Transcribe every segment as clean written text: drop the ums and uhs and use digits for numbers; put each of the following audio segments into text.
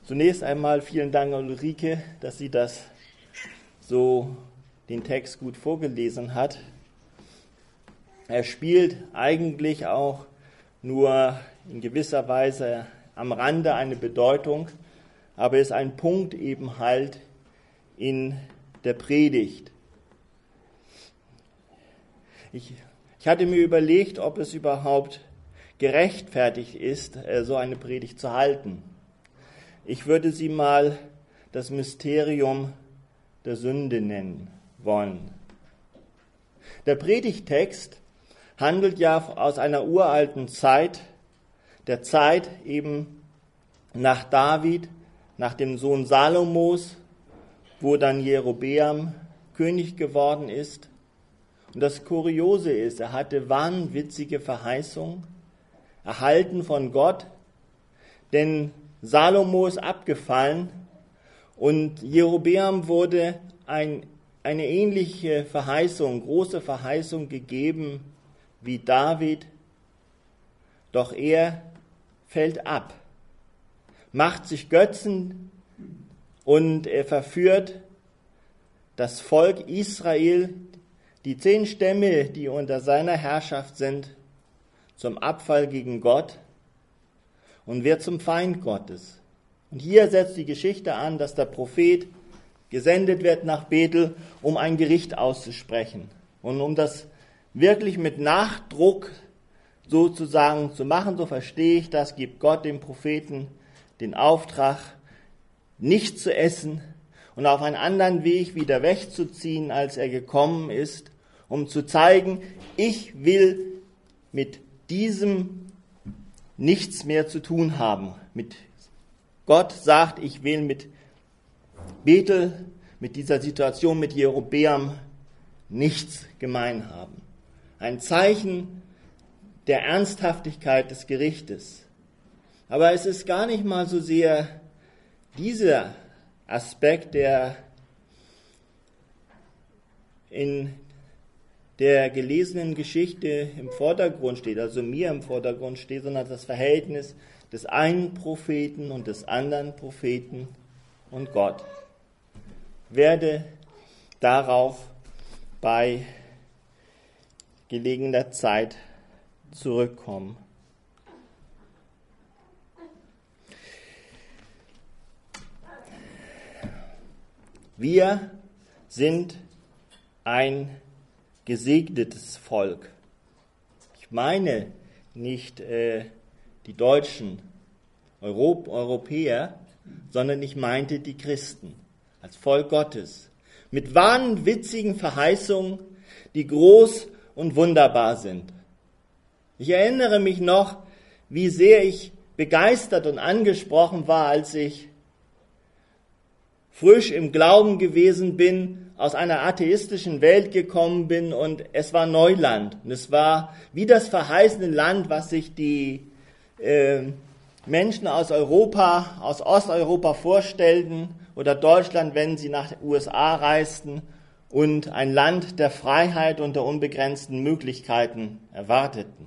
Zunächst einmal vielen Dank an Ulrike, dass sie den Text gut vorgelesen hat. Er spielt eigentlich auch nur in gewisser Weise am Rande eine Bedeutung, aber ist ein Punkt eben halt in der Predigt. Ich hatte mir überlegt, ob es überhaupt gerechtfertigt ist, so eine Predigt zu halten. Ich würde sie mal das Mysterium der Sünde nennen wollen. Der Predigttext handelt ja aus einer uralten Zeit, der Zeit eben nach David, nach dem Sohn Salomos, wo dann Jerobeam König geworden ist. Und das Kuriose ist, er hatte wahnwitzige Verheißungen, erhalten von Gott, denn Salomo ist abgefallen und Jerobeam wurde eine ähnliche Verheißung, große Verheißung gegeben wie David, doch er fällt ab, macht sich Götzen und er verführt das Volk Israel, die 10 Stämme, die unter seiner Herrschaft sind, zum Abfall gegen Gott und wird zum Feind Gottes. Und hier setzt die Geschichte an, dass der Prophet gesendet wird nach Bethel, um ein Gericht auszusprechen. Und um das wirklich mit Nachdruck sozusagen zu machen, so verstehe ich das, gibt Gott dem Propheten den Auftrag, nicht zu essen und auf einen anderen Weg wieder wegzuziehen, als er gekommen ist, um zu zeigen, ich will mit diesem nichts mehr zu tun haben. Gott sagt, ich will mit Bethel, mit dieser Situation, mit Jerobeam nichts gemein haben. Ein Zeichen der Ernsthaftigkeit des Gerichtes. Aber es ist gar nicht mal so sehr dieser Aspekt, der in der gelesenen Geschichte im Vordergrund steht, also mir im Vordergrund steht, sondern das Verhältnis des einen Propheten und des anderen Propheten und Gott. Ich werde darauf bei gelegener Zeit zurückkommen. Wir sind ein gesegnetes Volk. Ich meine nicht die Deutschen, Europäer, sondern ich meinte die Christen als Volk Gottes. Mit wahnwitzigen Verheißungen, die groß und wunderbar sind. Ich erinnere mich noch, wie sehr ich begeistert und angesprochen war, als ich frisch im Glauben gewesen bin, aus einer atheistischen Welt gekommen bin und es war Neuland. Und es war wie das verheißene Land, was sich die Menschen aus Europa, aus Osteuropa vorstellten oder Deutschland, wenn sie nach den USA reisten und ein Land der Freiheit und der unbegrenzten Möglichkeiten erwarteten.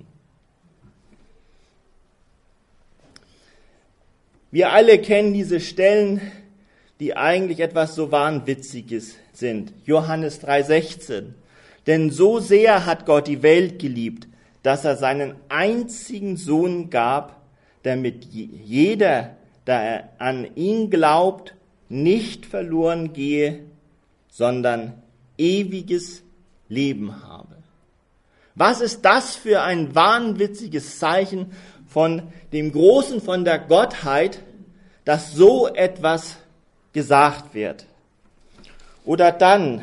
Wir alle kennen diese Stellen, die eigentlich etwas so Wahnwitziges sind. Johannes 3,16. Denn so sehr hat Gott die Welt geliebt, dass er seinen einzigen Sohn gab, damit jeder, der an ihn glaubt, nicht verloren gehe, sondern ewiges Leben habe. Was ist das für ein wahnwitziges Zeichen von dem Großen, von der Gottheit, dass so etwas gesagt wird? Oder dann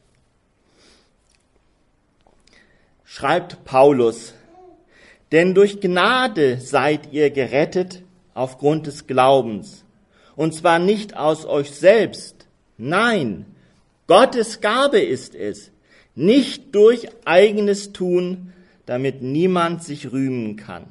schreibt Paulus, denn durch Gnade seid ihr gerettet aufgrund des Glaubens. Und zwar nicht aus euch selbst, nein, Gottes Gabe ist es, nicht durch eigenes Tun, damit niemand sich rühmen kann.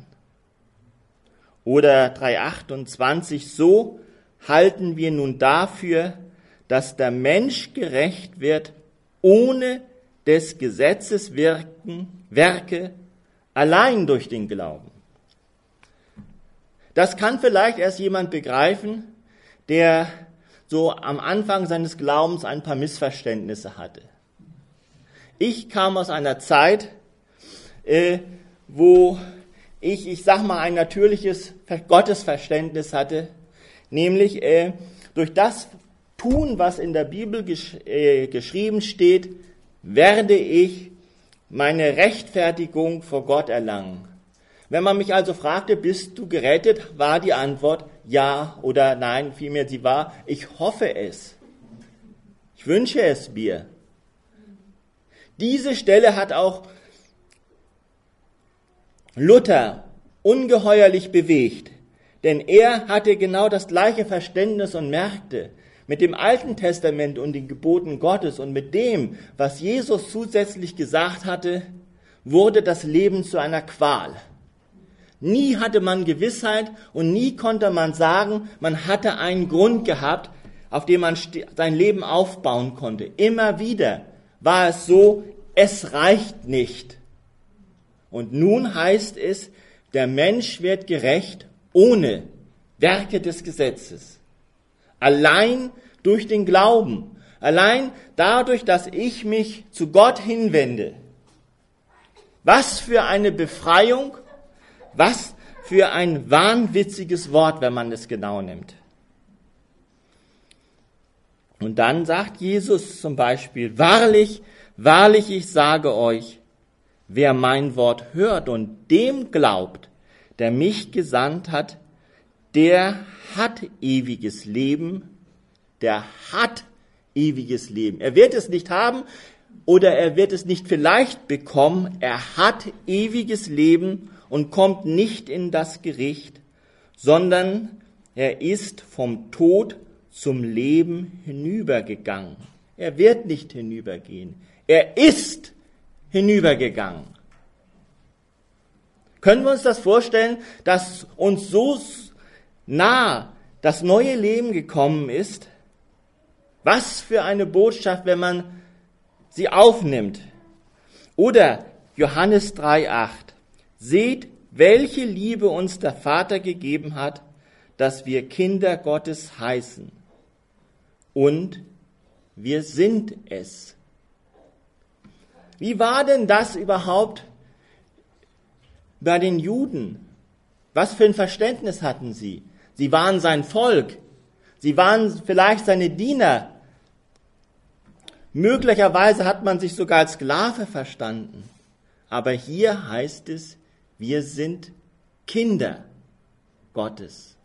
Oder 3,28, so halten wir nun dafür, dass der Mensch gerecht wird, ohne des Gesetzes Werke, allein durch den Glauben. Das kann vielleicht erst jemand begreifen, der so am Anfang seines Glaubens ein paar Missverständnisse hatte. Ich kam aus einer Zeit, wo ich sag mal, ein natürliches Gottesverständnis hatte, nämlich durch das Tun, was in der Bibel geschrieben steht, werde ich meine Rechtfertigung vor Gott erlangen. Wenn man mich also fragte, bist du gerettet, war die Antwort ja oder nein, vielmehr sie war, ich hoffe es. Ich wünsche es mir. Diese Stelle hat auch Luther ungeheuerlich bewegt, denn er hatte genau das gleiche Verständnis und merkte, mit dem Alten Testament und den Geboten Gottes und mit dem, was Jesus zusätzlich gesagt hatte, wurde das Leben zu einer Qual. Nie hatte man Gewissheit und nie konnte man sagen, man hatte einen Grund gehabt, auf dem man sein Leben aufbauen konnte. Immer wieder war es so, es reicht nicht. Und nun heißt es, der Mensch wird gerecht ohne Werke des Gesetzes. Allein durch den Glauben, allein dadurch, dass ich mich zu Gott hinwende. Was für eine Befreiung, was für ein wahnwitziges Wort, wenn man es genau nimmt. Und dann sagt Jesus zum Beispiel, wahrlich, wahrlich, ich sage euch, wer mein Wort hört und dem glaubt, der mich gesandt hat, der hat ewiges Leben, der hat ewiges Leben. Er wird es nicht haben oder er wird es nicht vielleicht bekommen, er hat ewiges Leben und kommt nicht in das Gericht, sondern er ist vom Tod zum Leben hinübergegangen. Er wird nicht hinübergehen, er ist hinübergegangen. Können wir uns das vorstellen, dass uns so nah das neue Leben gekommen ist? Was für eine Botschaft, wenn man sie aufnimmt. Oder Johannes 3,8. Seht, welche Liebe uns der Vater gegeben hat, dass wir Kinder Gottes heißen. Und wir sind es. Wie war denn das überhaupt bei den Juden? Was für ein Verständnis hatten sie? Sie waren sein Volk. Sie waren vielleicht seine Diener. Möglicherweise hat man sich sogar als Sklave verstanden. Aber hier heißt es, wir sind Kinder Gottes.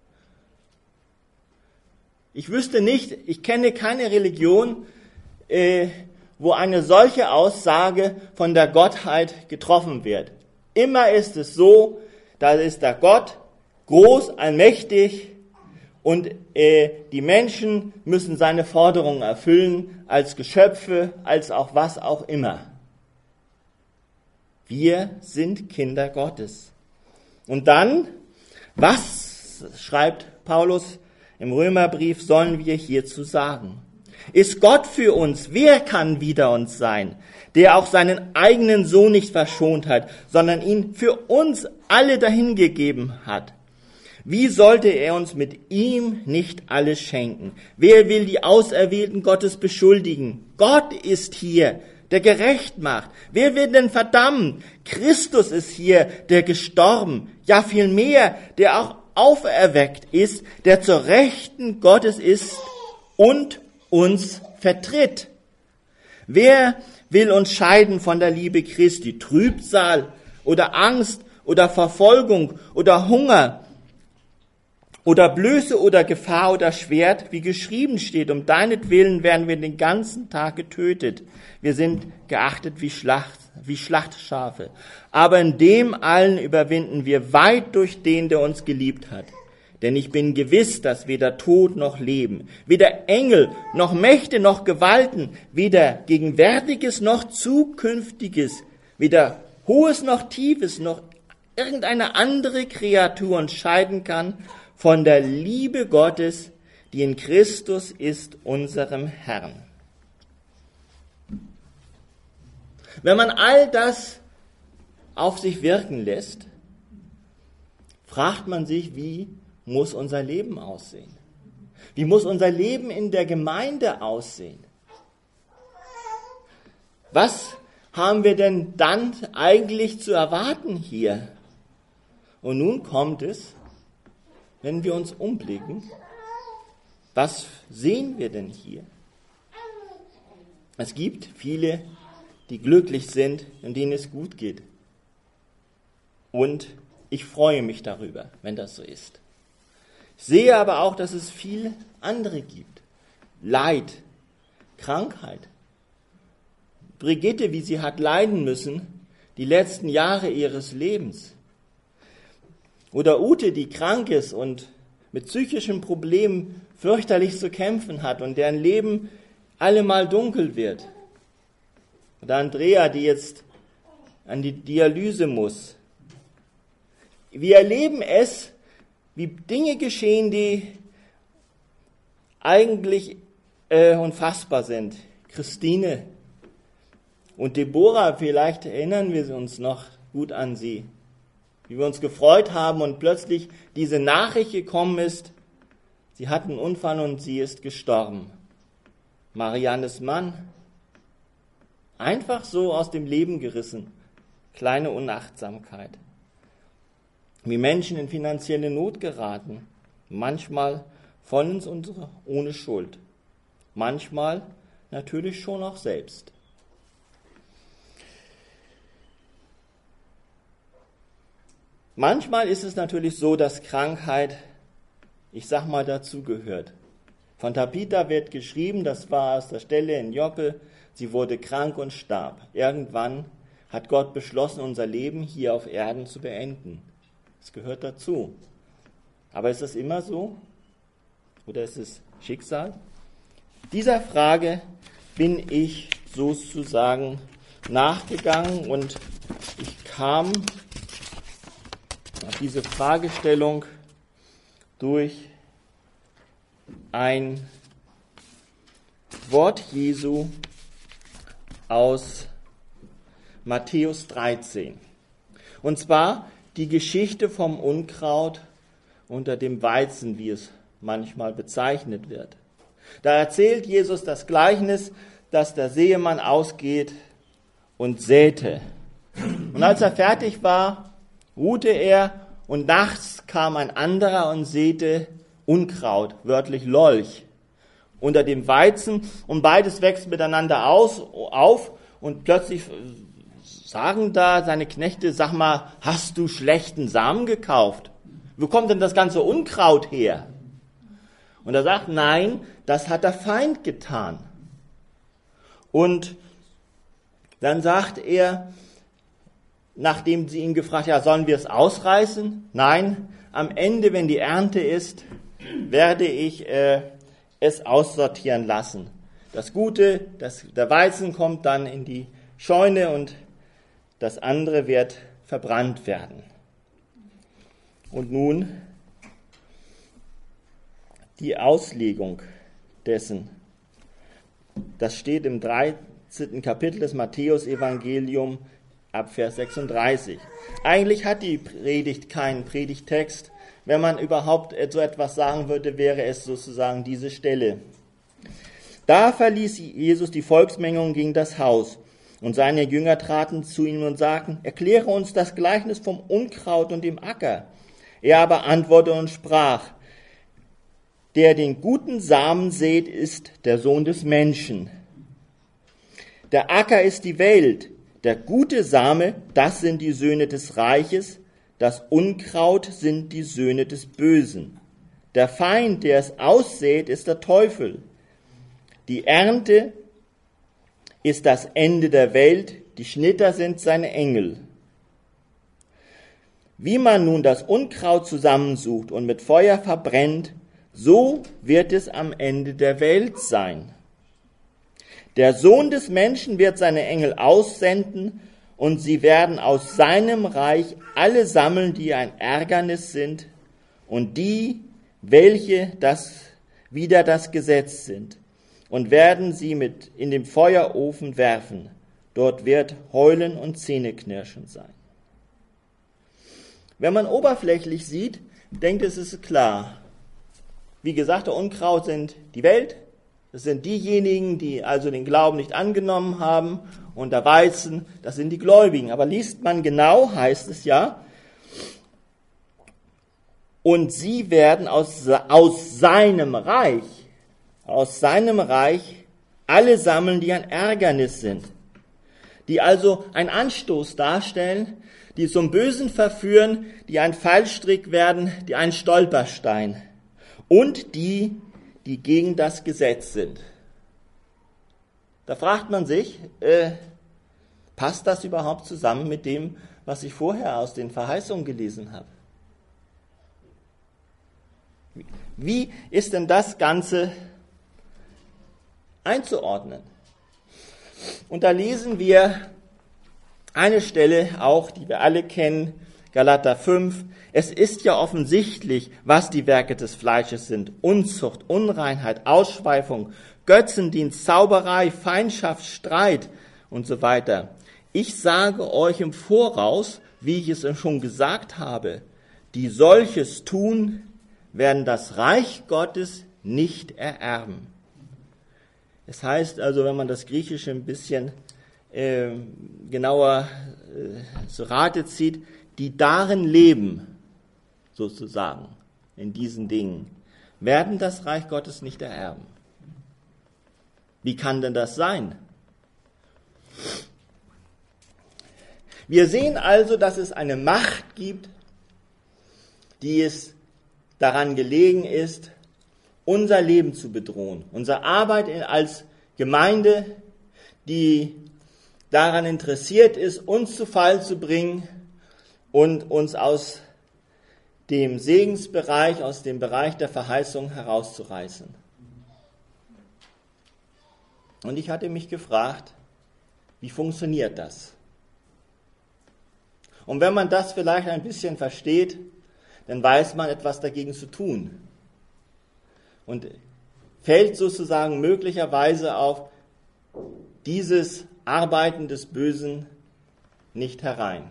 Ich wüsste nicht, ich kenne keine Religion, wo eine solche Aussage von der Gottheit getroffen wird. Immer ist es so, da ist der Gott groß, allmächtig und die Menschen müssen seine Forderungen erfüllen, als Geschöpfe, als auch was auch immer. Wir sind Kinder Gottes. Und dann, was schreibt Paulus im Römerbrief, sollen wir hierzu sagen? Ist Gott für uns? Wer kann wider uns sein, der auch seinen eigenen Sohn nicht verschont hat, sondern ihn für uns alle dahingegeben hat? Wie sollte er uns mit ihm nicht alles schenken? Wer will die Auserwählten Gottes beschuldigen? Gott ist hier, der gerecht macht. Wer wird denn verdammen? Christus ist hier, der gestorben, ja vielmehr, der auch auferweckt ist, der zur Rechten Gottes ist und uns vertritt. Wer will uns scheiden von der Liebe Christi? Trübsal oder Angst oder Verfolgung oder Hunger oder Blöße oder Gefahr oder Schwert, wie geschrieben steht, um deinetwillen werden wir den ganzen Tag getötet. Wir sind geachtet wie Schlachtschafe. Aber in dem allen überwinden wir weit durch den, der uns geliebt hat. Denn ich bin gewiss, dass weder Tod noch Leben, weder Engel noch Mächte noch Gewalten, weder Gegenwärtiges noch Zukünftiges, weder Hohes noch Tiefes noch irgendeine andere Kreatur uns scheiden kann von der Liebe Gottes, die in Christus ist, unserem Herrn. Wenn man all das auf sich wirken lässt, fragt man sich, wie muss unser Leben aussehen? Wie muss unser Leben in der Gemeinde aussehen? Was haben wir denn dann eigentlich zu erwarten hier? Und nun kommt es, wenn wir uns umblicken, was sehen wir denn hier? Es gibt viele, die glücklich sind und denen es gut geht. Und ich freue mich darüber, wenn das so ist. Ich sehe aber auch, dass es viele andere gibt. Leid, Krankheit. Brigitte, wie sie hat leiden müssen, die letzten Jahre ihres Lebens. Oder Ute, die krank ist und mit psychischen Problemen fürchterlich zu kämpfen hat und deren Leben allemal dunkel wird. Oder Andrea, die jetzt an die Dialyse muss. Wir erleben es, wie Dinge geschehen, die eigentlich unfassbar sind. Christine und Deborah, vielleicht erinnern wir uns noch gut an sie. Wie wir uns gefreut haben und plötzlich diese Nachricht gekommen ist, sie hat einen Unfall und sie ist gestorben. Mariannes Mann, einfach so aus dem Leben gerissen, kleine Unachtsamkeit. Wie Menschen in finanzielle Not geraten, manchmal vollends ohne Schuld, manchmal natürlich schon auch selbst. Manchmal ist es natürlich so, dass Krankheit, ich sag mal, dazugehört. Von Tabitha wird geschrieben, das war aus der Stelle in Joppe, sie wurde krank und starb. Irgendwann hat Gott beschlossen, unser Leben hier auf Erden zu beenden. Das gehört dazu. Aber ist das immer so? Oder ist es Schicksal? Dieser Frage bin ich sozusagen nachgegangen und ich kam auf diese Fragestellung durch ein Wort Jesu aus Matthäus 13. Und zwar die Geschichte vom Unkraut unter dem Weizen, wie es manchmal bezeichnet wird. Da erzählt Jesus das Gleichnis, dass der Säemann ausgeht und säte. Und als er fertig war, ruhte er und nachts kam ein anderer und säte Unkraut, wörtlich Lolch, unter dem Weizen und beides wächst miteinander auf und plötzlich sagen da seine Knechte, sag mal, hast du schlechten Samen gekauft? Wo kommt denn das ganze Unkraut her? Und er sagt, nein, das hat der Feind getan. Und dann sagt er, nachdem sie ihn gefragt, ja, sollen wir es ausreißen? Nein, am Ende, wenn die Ernte ist, werde ich es aussortieren lassen. Das Gute, der Weizen kommt dann in die Scheune und das andere wird verbrannt werden. Und nun die Auslegung dessen. Das steht im 13. Kapitel des Matthäus-Evangelium ab Vers 36. Eigentlich hat die Predigt keinen Predigtext. Wenn man überhaupt so etwas sagen würde, wäre es sozusagen diese Stelle. Da verließ Jesus die Volksmenge und ging das Haus. Und seine Jünger traten zu ihm und sagten, erkläre uns das Gleichnis vom Unkraut und dem Acker. Er aber antwortete und sprach, der den guten Samen sät, ist der Sohn des Menschen. Der Acker ist die Welt. Der gute Same, das sind die Söhne des Reiches, das Unkraut sind die Söhne des Bösen. Der Feind, der es aussät, ist der Teufel. Die Ernte ist das Ende der Welt, die Schnitter sind seine Engel. Wie man nun das Unkraut zusammensucht und mit Feuer verbrennt, so wird es am Ende der Welt sein. Der Sohn des Menschen wird seine Engel aussenden und sie werden aus seinem Reich alle sammeln, die ein Ärgernis sind und die, welche wider das Gesetz sind, und werden sie mit in den Feuerofen werfen. Dort wird Heulen und Zähneknirschen sein. Wenn man oberflächlich sieht, denkt es ist klar. Wie gesagt, der Unkraut sind die Welt. Das sind diejenigen, die also den Glauben nicht angenommen haben. Und der Weizen, das sind die Gläubigen. Aber liest man genau, heißt es ja, und sie werden aus seinem Reich alle sammeln, die ein Ärgernis sind, die also einen Anstoß darstellen, die zum Bösen verführen, die ein Fallstrick werden, die ein Stolperstein und die gegen das Gesetz sind. Da fragt man sich, passt das überhaupt zusammen mit dem, was ich vorher aus den Verheißungen gelesen habe? Wie ist denn das Ganze einzuordnen? Und da lesen wir eine Stelle auch, die wir alle kennen, Galater 5. Es ist ja offensichtlich, was die Werke des Fleisches sind. Unzucht, Unreinheit, Ausschweifung, Götzendienst, Zauberei, Feindschaft, Streit und so weiter. Ich sage euch im Voraus, wie ich es schon gesagt habe, die solches tun, werden das Reich Gottes nicht ererben. Es heißt also, wenn man das Griechische ein bisschen genauer zu Rate zieht, die darin leben, sozusagen, in diesen Dingen, werden das Reich Gottes nicht ererben. Wie kann denn das sein? Wir sehen also, dass es eine Macht gibt, die es daran gelegen ist, unser Leben zu bedrohen. Unsere Arbeit als Gemeinde, die daran interessiert ist, uns zu Fall zu bringen und uns aus dem Segensbereich, aus dem Bereich der Verheißung herauszureißen. Und ich hatte mich gefragt, wie funktioniert das? Und wenn man das vielleicht ein bisschen versteht, dann weiß man etwas dagegen zu tun. Und fällt sozusagen möglicherweise auf dieses Arbeiten des Bösen nicht herein.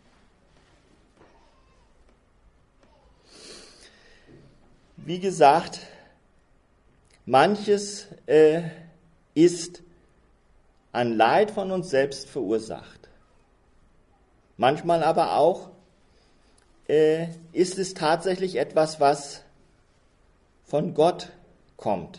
Wie gesagt, manches ist an Leid von uns selbst verursacht. Manchmal aber auch ist es tatsächlich etwas, was von Gott kommt.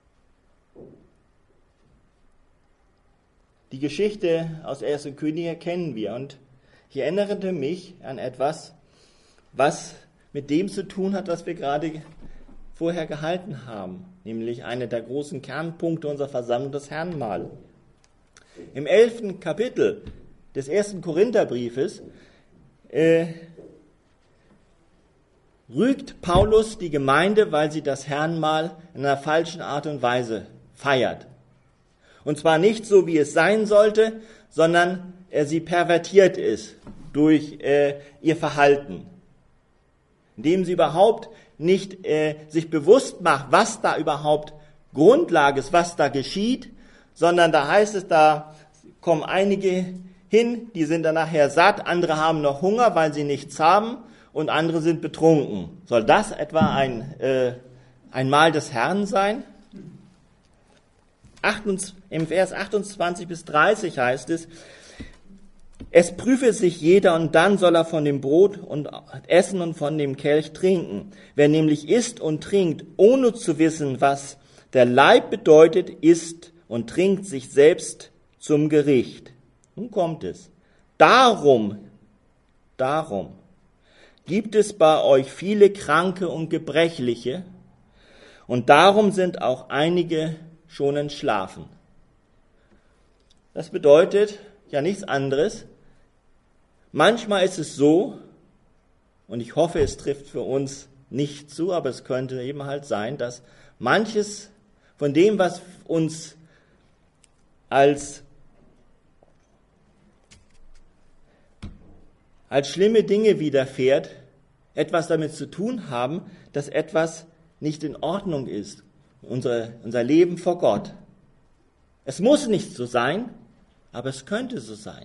Die Geschichte aus 1. Könige kennen wir und ich erinnerte mich an etwas, was mit dem zu tun hat, was wir gerade vorher gehalten haben, nämlich einer der großen Kernpunkte unserer Versammlung, das Herrnmahl. Im 11. Kapitel des 1. Korintherbriefes rügt Paulus die Gemeinde, weil sie das Herrnmahl in einer falschen Art und Weise feiert. Und zwar nicht so, wie es sein sollte, sondern sie pervertiert ist durch ihr Verhalten. Indem sie überhaupt nicht sich bewusst macht, was da überhaupt Grundlage ist, was da geschieht, sondern da heißt es, da kommen einige hin, die sind dann nachher satt, andere haben noch Hunger, weil sie nichts haben und andere sind betrunken. Soll das etwa ein Mahl des Herrn sein? Im Vers 28 bis 30 heißt es, es prüfe sich jeder und dann soll er von dem Brot und essen und von dem Kelch trinken. Wer nämlich isst und trinkt, ohne zu wissen, was der Leib bedeutet, isst und trinkt sich selbst zum Gericht. Nun kommt es. Darum gibt es bei euch viele Kranke und Gebrechliche und darum sind auch einige schon entschlafen. Das bedeutet ja nichts anderes. Manchmal ist es so, und ich hoffe, es trifft für uns nicht zu, aber es könnte eben halt sein, dass manches von dem, was uns als schlimme Dinge widerfährt, etwas damit zu tun haben, dass etwas nicht in Ordnung ist. Unser Leben vor Gott. Es muss nicht so sein, aber es könnte so sein.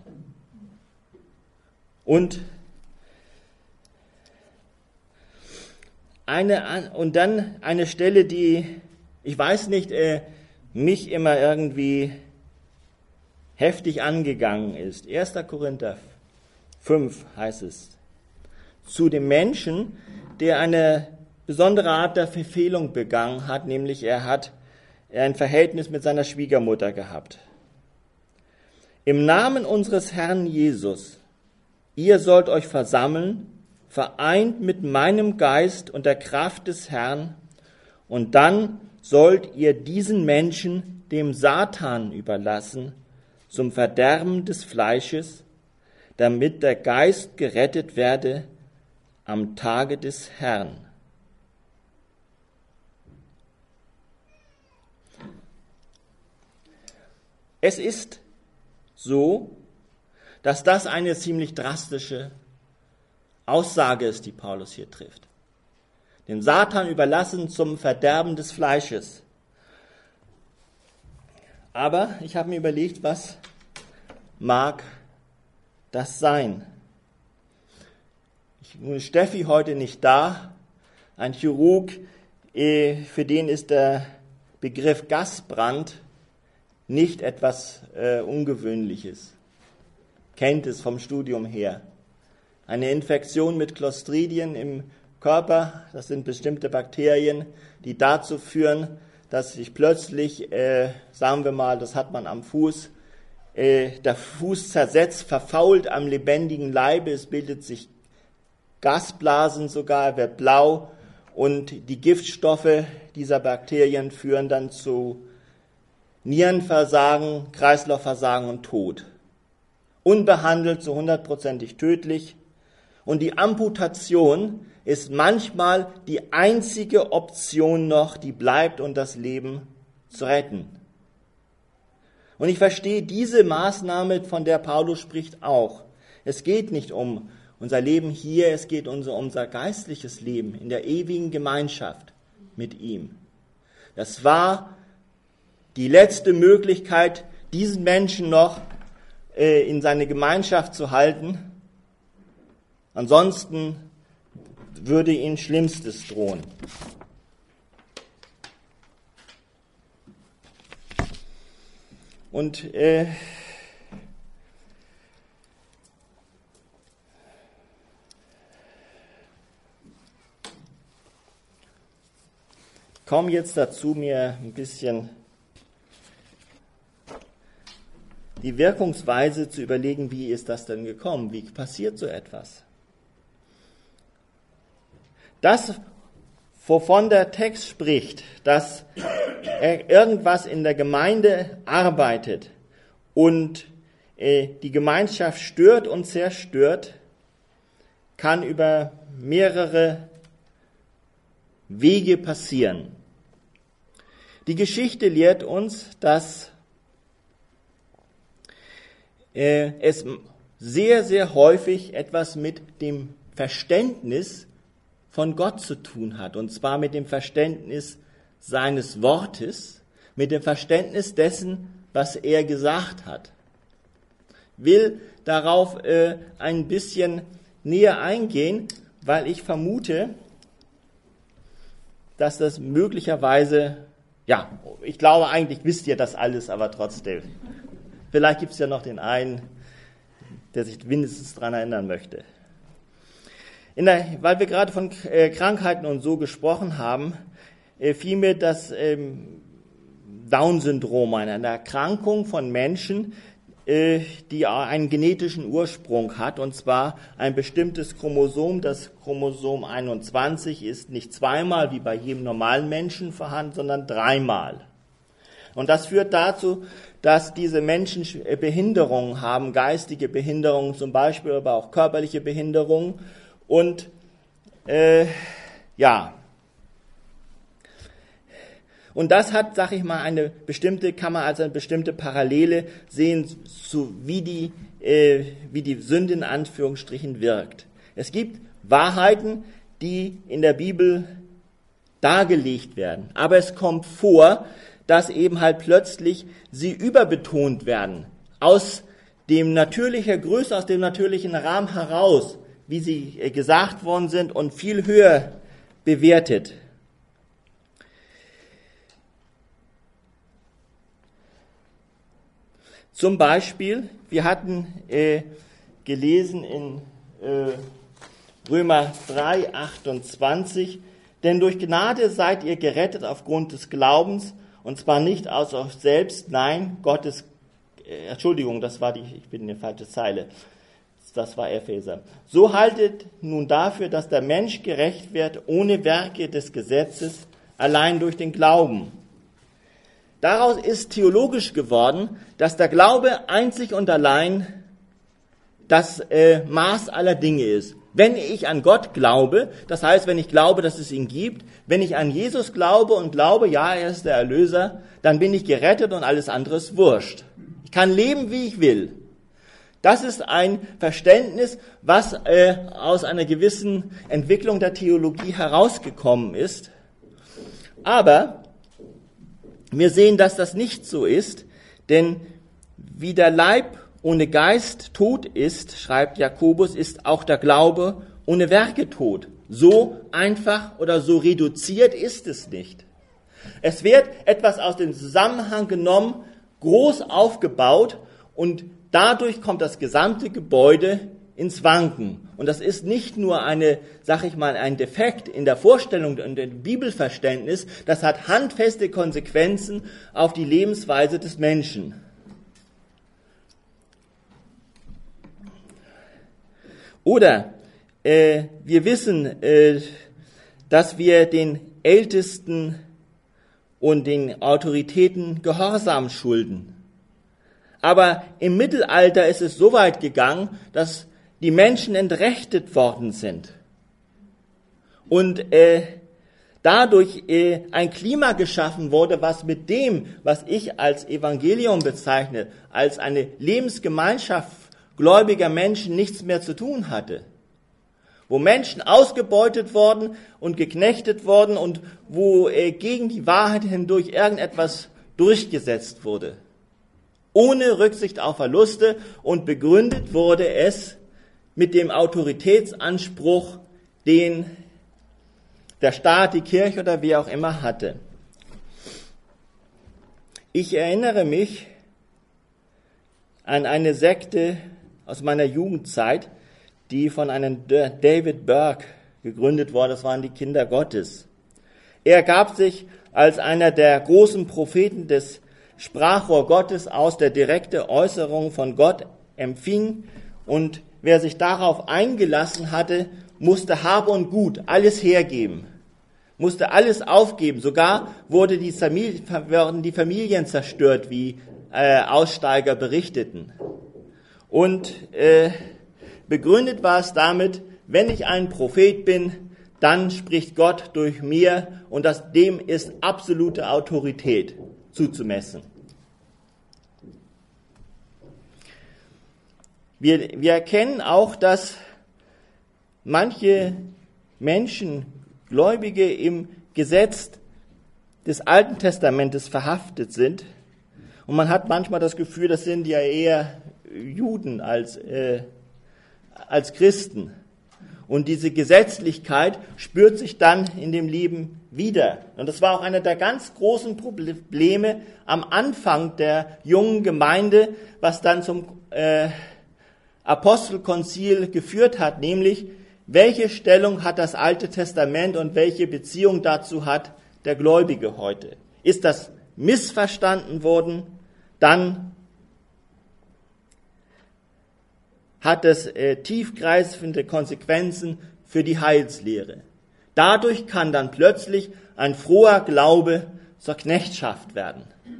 Und Und dann eine Stelle, die, ich weiß nicht, mich immer irgendwie heftig angegangen ist. 1. Korinther 5 heißt es. Zu dem Menschen, der eine besondere Art der Verfehlung begangen hat, nämlich er hat ein Verhältnis mit seiner Schwiegermutter gehabt. Im Namen unseres Herrn Jesus, ihr sollt euch versammeln, vereint mit meinem Geist und der Kraft des Herrn, und dann sollt ihr diesen Menschen dem Satan überlassen, zum Verderben des Fleisches, damit der Geist gerettet werde am Tage des Herrn. Es ist so, dass das eine ziemlich drastische Aussage ist, die Paulus hier trifft. Dem Satan überlassen zum Verderben des Fleisches. Aber ich habe mir überlegt, was mag das sein? Nun ist Steffi heute nicht da, ein Chirurg, für den ist der Begriff Gasbrand nicht etwas Ungewöhnliches. Kennt es vom Studium her. Eine Infektion mit Clostridien im Körper, das sind bestimmte Bakterien, die dazu führen, dass sich plötzlich, sagen wir mal, das hat man am Fuß, der Fuß zersetzt, verfault am lebendigen Leibe, es bildet sich Gasblasen sogar, er wird blau und die Giftstoffe dieser Bakterien führen dann zu Nierenversagen, Kreislaufversagen und Tod. Unbehandelt, so 100%ig tödlich. Und die Amputation ist manchmal die einzige Option noch, die bleibt, um das Leben zu retten. Und ich verstehe diese Maßnahme, von der Paulus spricht, auch. Es geht nicht um unser Leben hier, es geht um unser geistliches Leben in der ewigen Gemeinschaft mit ihm. Das war die letzte Möglichkeit, diesen Menschen noch in seine Gemeinschaft zu halten. Ansonsten würde ihnen Schlimmstes drohen. Und komme jetzt dazu, mir ein bisschen die Wirkungsweise zu überlegen, wie ist das denn gekommen? Wie passiert so etwas? Das, wovon der Text spricht, dass irgendwas in der Gemeinde arbeitet und die Gemeinschaft stört und zerstört, kann über mehrere Wege passieren. Die Geschichte lehrt uns, dass es sehr, sehr häufig etwas mit dem Verständnis von Gott zu tun hat. Und zwar mit dem Verständnis seines Wortes, mit dem Verständnis dessen, was er gesagt hat. Will darauf ein bisschen näher eingehen, weil ich vermute, dass das möglicherweise, ja, ich glaube eigentlich wisst ihr das alles, aber trotzdem. Vielleicht gibt es ja noch den einen, der sich mindestens daran erinnern möchte. Weil wir gerade von Krankheiten und so gesprochen haben, fiel mir das Down-Syndrom ein, eine Erkrankung von Menschen, die einen genetischen Ursprung hat, und zwar ein bestimmtes Chromosom. Das Chromosom 21 ist nicht zweimal wie bei jedem normalen Menschen vorhanden, sondern dreimal. Und das führt dazu, dass diese Menschen Behinderungen haben, geistige Behinderungen zum Beispiel, aber auch körperliche Behinderungen. Und Und das hat, sag ich mal, kann man als eine bestimmte Parallele sehen, zu wie die Sünde in Anführungsstrichen wirkt. Es gibt Wahrheiten, die in der Bibel dargelegt werden. Aber es kommt vor, dass eben halt plötzlich sie überbetont werden. Aus dem natürlichen Größe, aus dem natürlichen Rahmen heraus, wie sie gesagt worden sind, und viel höher bewertet. Zum Beispiel, wir hatten gelesen in Römer 3, 28, denn durch Gnade seid ihr gerettet aufgrund des Glaubens, und zwar nicht aus euch selbst, nein, ich bin in der falschen Zeile, das war Epheser. So haltet nun dafür, dass der Mensch gerecht wird, ohne Werke des Gesetzes, allein durch den Glauben. Daraus ist theologisch geworden, dass der Glaube einzig und allein das Maß aller Dinge ist. Wenn ich an Gott glaube, das heißt, wenn ich glaube, dass es ihn gibt, wenn ich an Jesus glaube und glaube, ja, er ist der Erlöser, dann bin ich gerettet und alles andere ist wurscht. Ich kann leben, wie ich will. Das ist ein Verständnis, was aus einer gewissen Entwicklung der Theologie herausgekommen ist. Aber wir sehen, dass das nicht so ist, denn wie der Leib ohne Geist tot ist, schreibt Jakobus, ist auch der Glaube ohne Werke tot. So einfach oder so reduziert ist es nicht. Es wird etwas aus dem Zusammenhang genommen, groß aufgebaut und dadurch kommt das gesamte Gebäude ins Wanken. Und das ist nicht nur ein Defekt in der Vorstellung und im Bibelverständnis, das hat handfeste Konsequenzen auf die Lebensweise des Menschen. Oder wir wissen, dass wir den Ältesten und den Autoritäten Gehorsam schulden. Aber im Mittelalter ist es so weit gegangen, dass die Menschen entrechtet worden sind. Und dadurch ein Klima geschaffen wurde, was mit dem, was ich als Evangelium bezeichne, als eine Lebensgemeinschaft gläubiger Menschen nichts mehr zu tun hatte. Wo Menschen ausgebeutet worden und geknechtet worden und wo gegen die Wahrheit hindurch irgendetwas durchgesetzt wurde. Ohne Rücksicht auf Verluste, und begründet wurde es mit dem Autoritätsanspruch, den der Staat, die Kirche oder wer auch immer hatte. Ich erinnere mich an eine Sekte aus meiner Jugendzeit, die von einem David Burke gegründet wurde. Das waren die Kinder Gottes. Er gab sich als einer der großen Propheten des Sprachrohr Gottes aus, der direkte Äußerung von Gott empfing, und wer sich darauf eingelassen hatte, musste Hab und Gut alles hergeben, musste alles aufgeben. Sogar wurden die Familien zerstört, wie Aussteiger berichteten. Und begründet war es damit, wenn ich ein Prophet bin, dann spricht Gott durch mir, und dem ist absolute Autorität zuzumessen. Wir erkennen auch, dass manche Menschen, Gläubige, im Gesetz des Alten Testamentes verhaftet sind. Und man hat manchmal das Gefühl, das sind ja eher Juden als Christen. Und diese Gesetzlichkeit spürt sich dann in dem Leben wieder. Und das war auch einer der ganz großen Probleme am Anfang der jungen Gemeinde, was dann zum Apostelkonzil geführt hat, nämlich welche Stellung hat das Alte Testament und welche Beziehung dazu hat der Gläubige heute. Ist das missverstanden worden, dann hat es tiefgreifende Konsequenzen für die Heilslehre. Dadurch kann dann plötzlich ein froher Glaube zur Knechtschaft werden.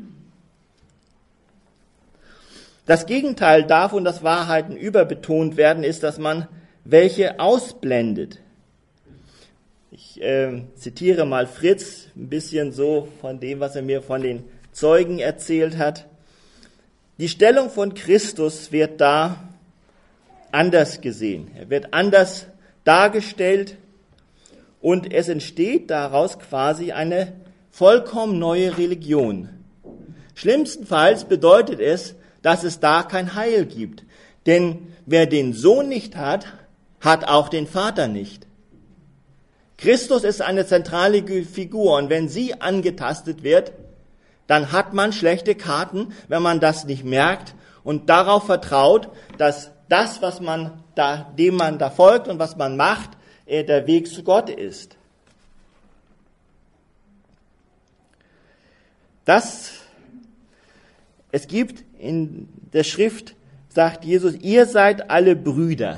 Das Gegenteil davon, dass Wahrheiten überbetont werden, ist, dass man welche ausblendet. Ich zitiere mal Fritz, ein bisschen so von dem, was er mir von den Zeugen erzählt hat. Die Stellung von Christus wird da anders gesehen. Er wird anders dargestellt und es entsteht daraus quasi eine vollkommen neue Religion. Schlimmstenfalls bedeutet es, dass es da kein Heil gibt. Denn wer den Sohn nicht hat, hat auch den Vater nicht. Christus ist eine zentrale Figur und wenn sie angetastet wird, dann hat man schlechte Karten, wenn man das nicht merkt und darauf vertraut, dass das, dem man da folgt und was man macht, der Weg zu Gott ist. Es gibt in der Schrift, sagt Jesus, ihr seid alle Brüder.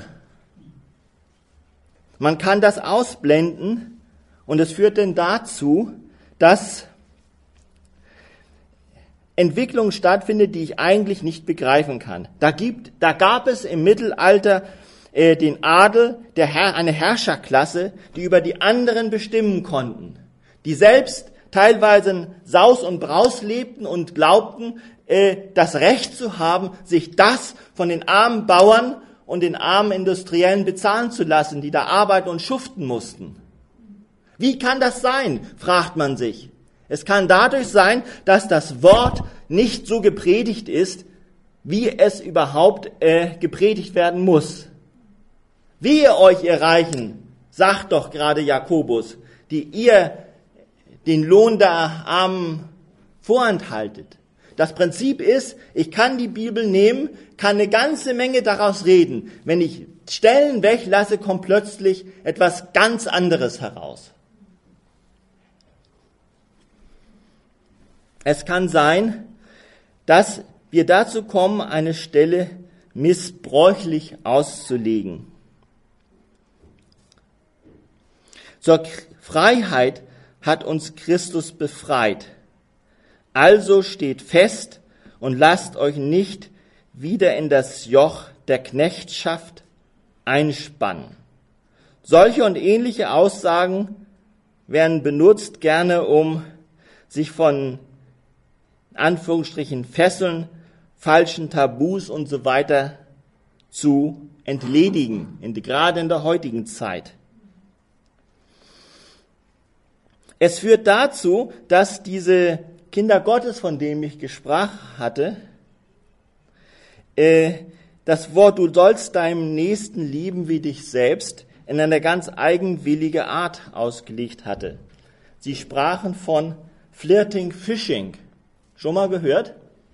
Man kann das ausblenden und es führt dann dazu, dass Entwicklung stattfindet, die ich eigentlich nicht begreifen kann. Da gab es im Mittelalter den Adel, eine Herrscherklasse, die über die anderen bestimmen konnten, die selbst teilweise Saus und Braus lebten und glaubten, das Recht zu haben, sich das von den armen Bauern und den armen Industriellen bezahlen zu lassen, die da arbeiten und schuften mussten. Wie kann das sein, fragt man sich. Es kann dadurch sein, dass das Wort nicht so gepredigt ist, wie es überhaupt gepredigt werden muss. Wehe euch, ihr Reichen, sagt doch gerade Jakobus, die ihr den Lohn der Armen vorenthaltet. Das Prinzip ist, ich kann die Bibel nehmen, kann eine ganze Menge daraus reden. Wenn ich Stellen weglasse, kommt plötzlich etwas ganz anderes heraus. Es kann sein, dass wir dazu kommen, eine Stelle missbräuchlich auszulegen. Zur Freiheit hat uns Christus befreit. Also steht fest und lasst euch nicht wieder in das Joch der Knechtschaft einspannen. Solche und ähnliche Aussagen werden benutzt gerne, um sich von Anführungsstrichen Fesseln, falschen Tabus und so weiter zu entledigen, gerade in der heutigen Zeit. Es führt dazu, dass diese Kinder Gottes, von denen ich gesprochen hatte, das Wort, du sollst deinem Nächsten lieben wie dich selbst, in einer ganz eigenwillige Art ausgelegt hatte. Sie sprachen von Flirting, Fishing. Schon mal gehört?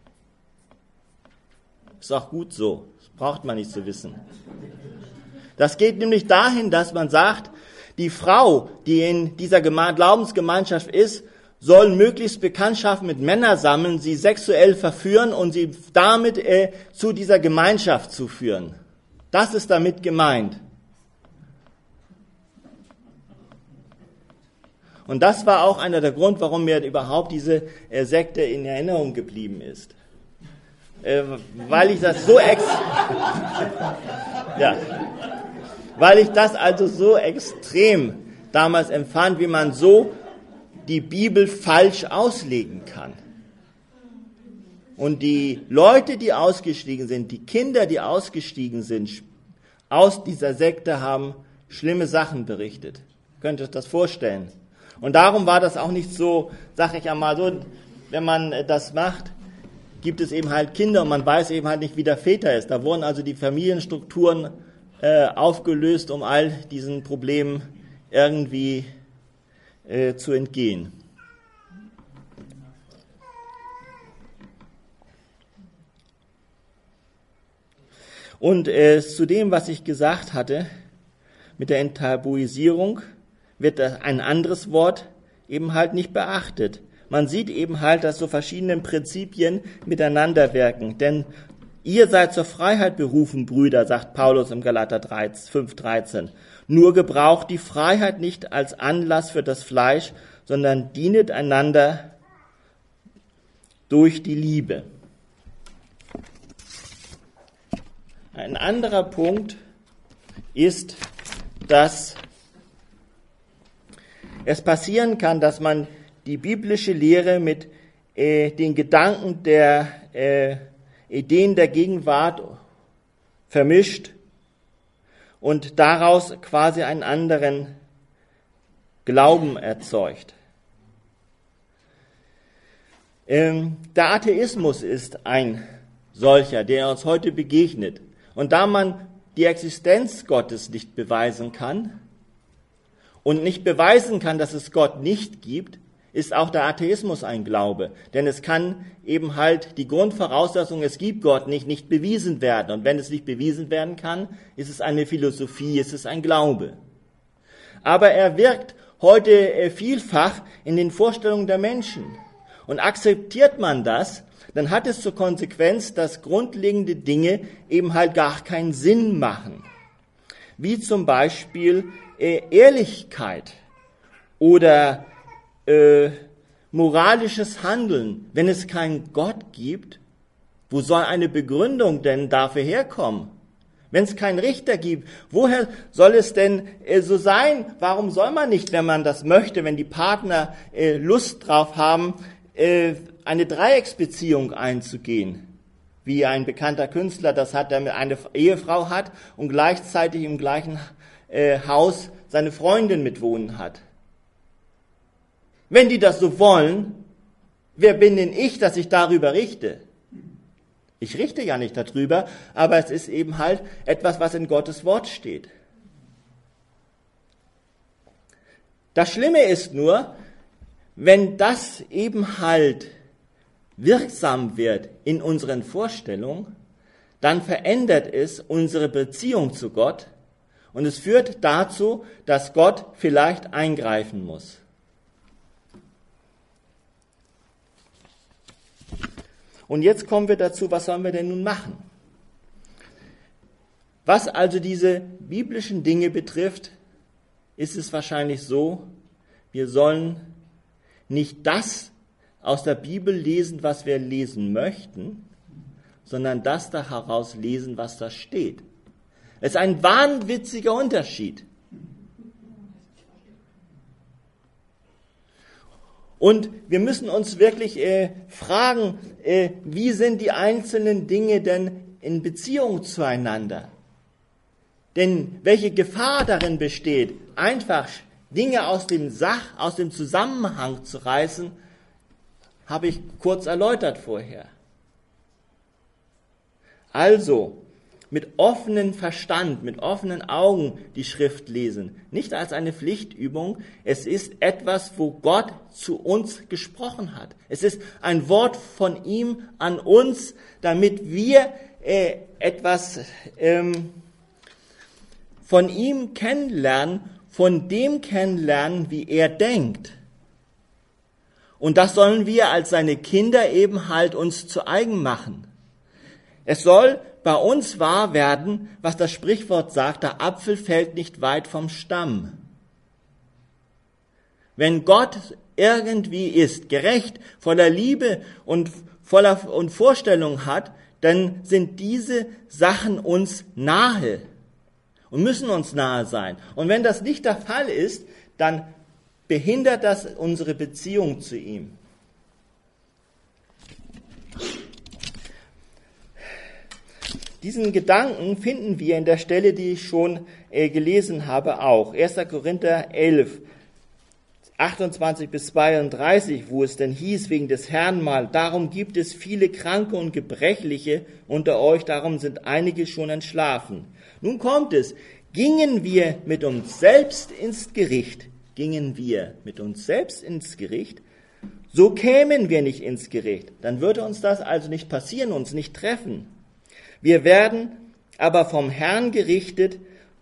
Ist auch gut so. Das braucht man nicht zu wissen. Das geht nämlich dahin, dass man sagt, die Frau, die in dieser Glaubensgemeinschaft ist, soll möglichst Bekanntschaften mit Männern sammeln, sie sexuell verführen und sie damit zu dieser Gemeinschaft zu führen. Das ist damit gemeint. Und das war auch einer der Gründe, warum mir überhaupt diese Sekte in Erinnerung geblieben ist. Weil ich das weil ich das also so extrem damals empfand, wie man so die Bibel falsch auslegen kann. Und die Leute, die ausgestiegen sind, die Kinder, die ausgestiegen sind aus dieser Sekte, haben schlimme Sachen berichtet. Könnt ihr euch das vorstellen? Und darum war das auch nicht so, sag ich einmal so, wenn man das macht, gibt es eben halt Kinder und man weiß eben halt nicht, wie der Väter ist. Da wurden also die Familienstrukturen aufgelöst, um all diesen Problemen irgendwie zu entgehen. Und zu dem, was ich gesagt hatte, mit der Enttabuisierung, wird ein anderes Wort eben halt nicht beachtet. Man sieht eben halt, dass so verschiedene Prinzipien miteinander wirken. Denn ihr seid zur Freiheit berufen, Brüder, sagt Paulus im Galater 5,13. Nur gebraucht die Freiheit nicht als Anlass für das Fleisch, sondern dienet einander durch die Liebe. Ein anderer Punkt ist, dass es passieren kann, dass man die biblische Lehre mit den Gedanken der Ideen der Gegenwart vermischt und daraus quasi einen anderen Glauben erzeugt. Der Atheismus ist ein solcher, der uns heute begegnet. Und da man die Existenz Gottes nicht beweisen kann und nicht beweisen kann, dass es Gott nicht gibt, ist auch der Atheismus ein Glaube. Denn es kann eben halt die Grundvoraussetzung, es gibt Gott nicht bewiesen werden. Und wenn es nicht bewiesen werden kann, ist es eine Philosophie, ist es ein Glaube. Aber er wirkt heute vielfach in den Vorstellungen der Menschen. Und akzeptiert man das, dann hat es zur Konsequenz, dass grundlegende Dinge eben halt gar keinen Sinn machen. Wie zum Beispiel Ehrlichkeit oder moralisches Handeln. Wenn es keinen Gott gibt, wo soll eine Begründung denn dafür herkommen? Wenn es keinen Richter gibt, woher soll es denn so sein? Warum soll man nicht, wenn man das möchte, wenn die Partner Lust drauf haben, eine Dreiecksbeziehung einzugehen? Wie ein bekannter Künstler das hat, der eine Ehefrau hat und gleichzeitig im gleichen Haus seine Freundin mitwohnen hat. Wenn die das so wollen, wer bin denn ich, dass ich darüber richte? Ich richte ja nicht darüber, aber es ist eben halt etwas, was in Gottes Wort steht. Das Schlimme ist nur, wenn das eben halt wirksam wird in unseren Vorstellungen, dann verändert es unsere Beziehung zu Gott und es führt dazu, dass Gott vielleicht eingreifen muss. Und jetzt kommen wir dazu, was sollen wir denn nun machen? Was also diese biblischen Dinge betrifft, ist es wahrscheinlich so, wir sollen nicht das aus der Bibel lesen, was wir lesen möchten, sondern das da heraus lesen, was da steht. Es ist ein wahnwitziger Unterschied. Und wir müssen uns wirklich fragen, wie sind die einzelnen Dinge denn in Beziehung zueinander? Denn welche Gefahr darin besteht, einfach Dinge aus dem Zusammenhang zu reißen, habe ich kurz erläutert vorher. Also, mit offenem Verstand, mit offenen Augen die Schrift lesen. Nicht als eine Pflichtübung. Es ist etwas, wo Gott zu uns gesprochen hat. Es ist ein Wort von ihm an uns, damit wir etwas von ihm kennenlernen, von dem kennenlernen, wie er denkt. Und das sollen wir als seine Kinder eben halt uns zu eigen machen. Es soll bei uns wahr werden, was das Sprichwort sagt, der Apfel fällt nicht weit vom Stamm. Wenn Gott irgendwie ist, gerecht, voller Liebe und Vorstellung hat, dann sind diese Sachen uns nahe und müssen uns nahe sein. Und wenn das nicht der Fall ist, dann behindert das unsere Beziehung zu ihm. Diesen Gedanken finden wir in der Stelle, die ich schon gelesen habe, auch. 1. Korinther 11, 28 bis 32, wo es denn hieß, wegen des Herrn mal, darum gibt es viele Kranke und Gebrechliche unter euch, darum sind einige schon entschlafen. Nun kommt es, gingen wir mit uns selbst ins Gericht, so kämen wir nicht ins Gericht. Dann würde uns das also nicht passieren, uns nicht treffen. Werden wir aber vom Herrn gerichtet,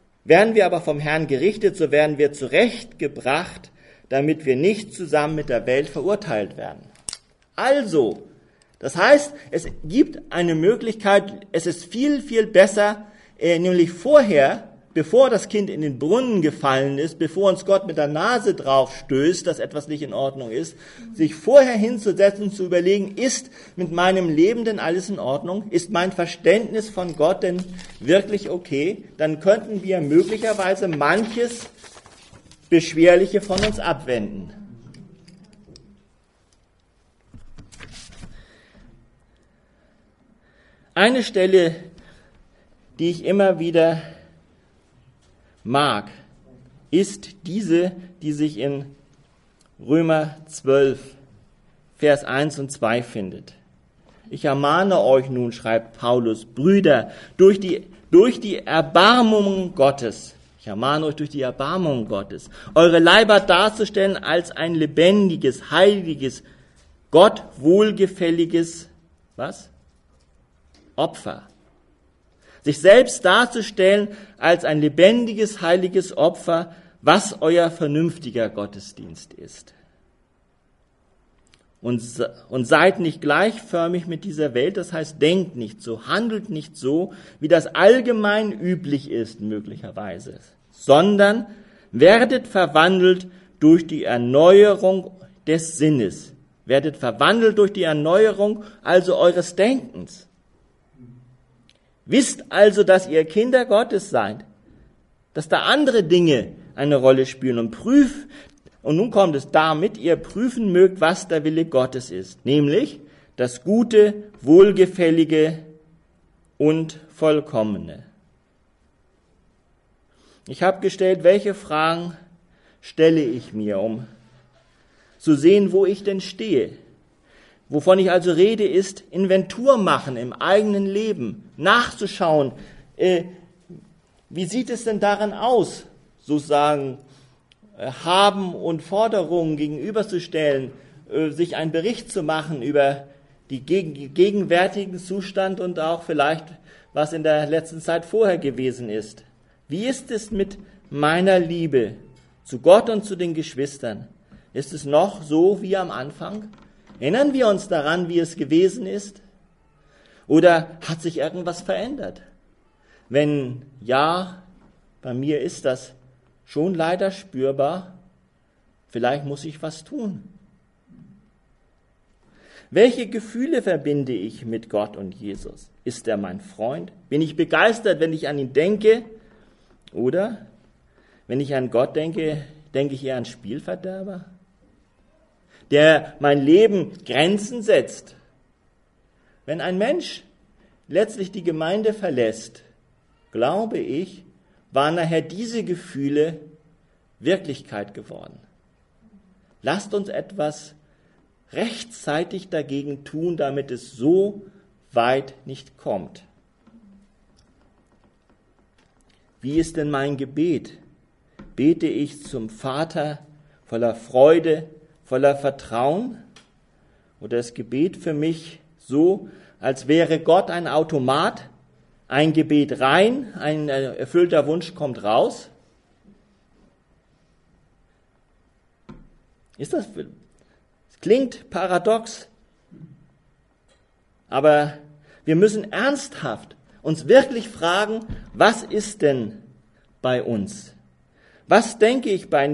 so werden wir zurechtgebracht, damit wir nicht zusammen mit der Welt verurteilt werden. Also, das heißt, es gibt eine Möglichkeit, es ist viel, viel besser, nämlich vorher, bevor das Kind in den Brunnen gefallen ist, bevor uns Gott mit der Nase drauf stößt, dass etwas nicht in Ordnung ist, sich vorher hinzusetzen und zu überlegen, ist mit meinem Leben denn alles in Ordnung? Ist mein Verständnis von Gott denn wirklich okay? Dann könnten wir möglicherweise manches Beschwerliche von uns abwenden. Eine Stelle, die ich immer wieder mag, ist diese, die sich in Römer 12, Vers 1 und 2 findet. Ich ermahne euch nun, schreibt Paulus, Brüder, durch die Erbarmungen Gottes, Ich ermahne euch durch die Erbarmung Gottes, eure Leiber darzustellen als ein lebendiges, heiliges, Gott wohlgefälliges, was? Opfer. Sich selbst darzustellen als ein lebendiges, heiliges Opfer, was euer vernünftiger Gottesdienst ist. Und seid nicht gleichförmig mit dieser Welt, das heißt, denkt nicht so, handelt nicht so, wie das allgemein üblich ist, möglicherweise, sondern werdet verwandelt durch die Erneuerung des Sinnes. Werdet verwandelt durch die Erneuerung also eures Denkens. Wisst also, dass ihr Kinder Gottes seid, dass da andere Dinge eine Rolle spielen und nun kommt es, damit ihr prüfen mögt, was der Wille Gottes ist, nämlich das Gute, Wohlgefällige und Vollkommene. Ich habe gestellt, welche Fragen stelle ich mir, um zu sehen, wo ich denn stehe. Wovon ich also rede, ist Inventur machen im eigenen Leben, nachzuschauen, wie sieht es denn darin aus, sozusagen Haben und Forderungen gegenüberzustellen, sich einen Bericht zu machen über den gegenwärtigen Zustand und auch vielleicht, was in der letzten Zeit vorher gewesen ist. Wie ist es mit meiner Liebe zu Gott und zu den Geschwistern? Ist es noch so wie am Anfang? Erinnern wir uns daran, wie es gewesen ist? Oder hat sich irgendwas verändert? Wenn ja, bei mir ist das schon leider spürbar. Vielleicht muss ich was tun. Welche Gefühle verbinde ich mit Gott und Jesus? Ist er mein Freund? Bin ich begeistert, wenn ich an ihn denke? Oder wenn ich an Gott denke, denke ich eher an Spielverderber, der mein Leben Grenzen setzt? Wenn ein Mensch letztlich die Gemeinde verlässt, glaube ich, waren nachher diese Gefühle Wirklichkeit geworden. Lasst uns etwas rechtzeitig dagegen tun, damit es so weit nicht kommt. Wie ist denn mein Gebet? Bete ich zum Vater voller Freude, voller Vertrauen? Oder ist Gebet für mich so, als wäre Gott ein Automat, ein Gebet rein, ein erfüllter Wunsch kommt raus? Es klingt paradox, aber wir müssen ernsthaft uns wirklich fragen, was ist denn bei uns? Was denke ich bei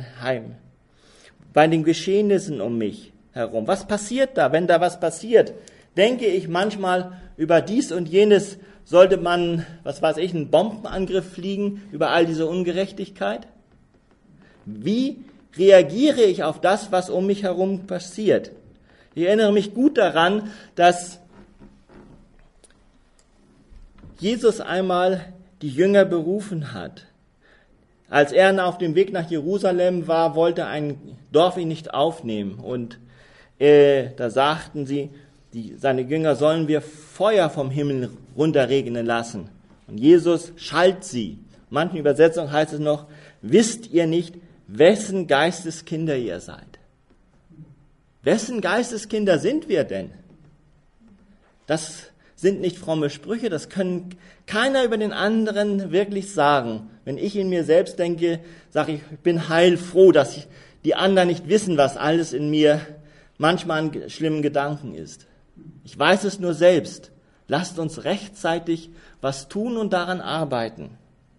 den Geschehnissen um mich herum? Was passiert da, wenn da was passiert? Denke ich manchmal über dies und jenes, sollte man, einen Bombenangriff fliegen über all diese Ungerechtigkeit? Wie reagiere ich auf das, was um mich herum passiert? Ich erinnere mich gut daran, dass Jesus einmal die Jünger berufen hat. Als er auf dem Weg nach Jerusalem war, wollte ein Dorf ihn nicht aufnehmen. Und da sagten sie, seine Jünger, sollen wir Feuer vom Himmel runterregnen lassen. Und Jesus schalt sie. In manchen Übersetzungen heißt es noch, wisst ihr nicht, wessen Geisteskinder ihr seid? Wessen Geisteskinder sind wir denn? Das sind nicht fromme Sprüche, das können keiner über den anderen wirklich sagen. Wenn ich in mir selbst denke, sage ich, ich bin heilfroh, dass die anderen nicht wissen, was alles in mir manchmal an schlimmen Gedanken ist. Ich weiß es nur selbst. Lasst uns rechtzeitig was tun und daran arbeiten.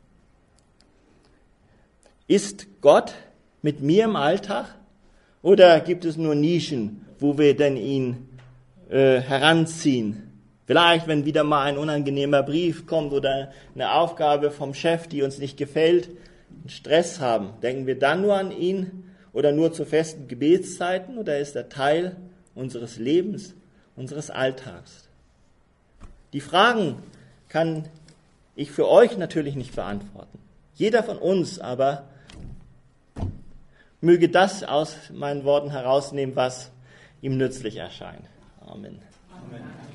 Ist Gott mit mir im Alltag oder gibt es nur Nischen, wo wir denn ihn heranziehen? Vielleicht, wenn wieder mal ein unangenehmer Brief kommt oder eine Aufgabe vom Chef, die uns nicht gefällt, Stress haben, denken wir dann nur an ihn oder nur zu festen Gebetszeiten oder ist er Teil unseres Lebens, unseres Alltags? Die Fragen kann ich für euch natürlich nicht beantworten. Jeder von uns aber möge das aus meinen Worten herausnehmen, was ihm nützlich erscheint. Amen. Amen.